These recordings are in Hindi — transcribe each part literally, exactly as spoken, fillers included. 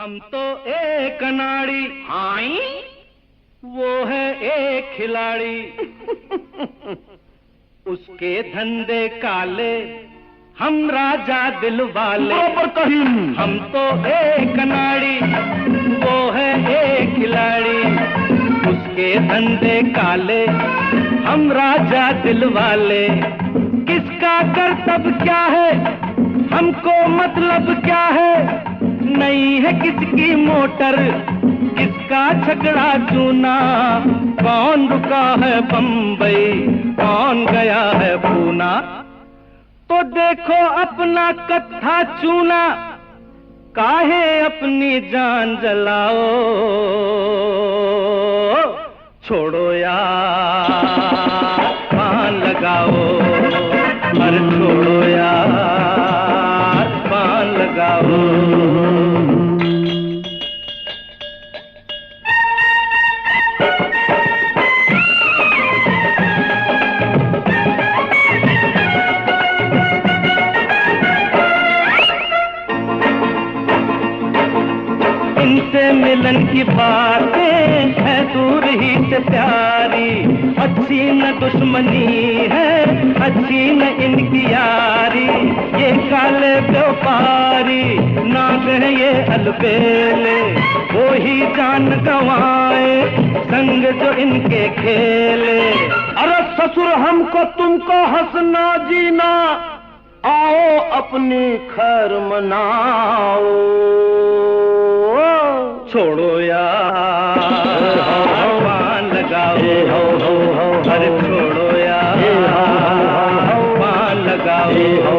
हम तो एक अनाड़ी, आई वो है एक खिलाड़ी। उसके धंधे काले, हम राजा दिल वाले। बराबर कहीं हम तो एक अनाड़ी, वो है एक खिलाड़ी। उसके धंधे काले, हम राजा दिल वाले। किसका कर्तव्य क्या है, हमको मतलब क्या है। नहीं है किसकी मोटर, किसका झगड़ा चूना। कौन रुका है बम्बई, कौन गया है पूना। तो देखो अपना कत्था चूना, काहे अपनी जान जलाओ। छोड़ो यार पान लगाओ, अरे छोड़ो यार पान लगाओ। इनसे मिलन की बातें है दूर ही से प्यारी। अच्छी न दुश्मनी है, अच्छी न इनकी यारी। ये काले व्यापारी नाग है ये अलबेले, वो ही जान गंवाए संग जो इनके खेले। अरे ससुर हमको तुमको हंसना जीना, आओ अपनी खैर मनाओ। छोड़ो यार पान लगाओ, अरे छोड़ो यार पान लगाओ।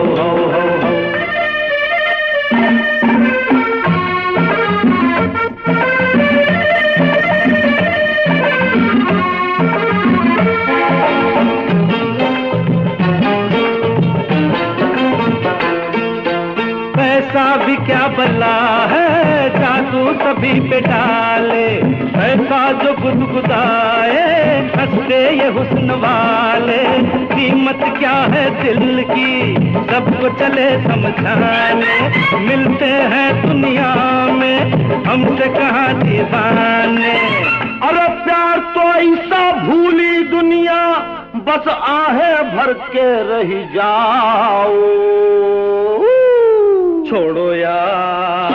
पैसा भी क्या बला है, जादू सभी पे डाले। पैसा जो गुदगुदाए, हंसते ये हुस्न वाले। कीमत क्या है दिल की, सबको चले समझाने। मिलते हैं दुनिया में हमसे कहाँ दीवाने। अरे प्यार तो ऐसा भूली दुनिया, बस आहे भर के रह जाओ। छोड़ो यार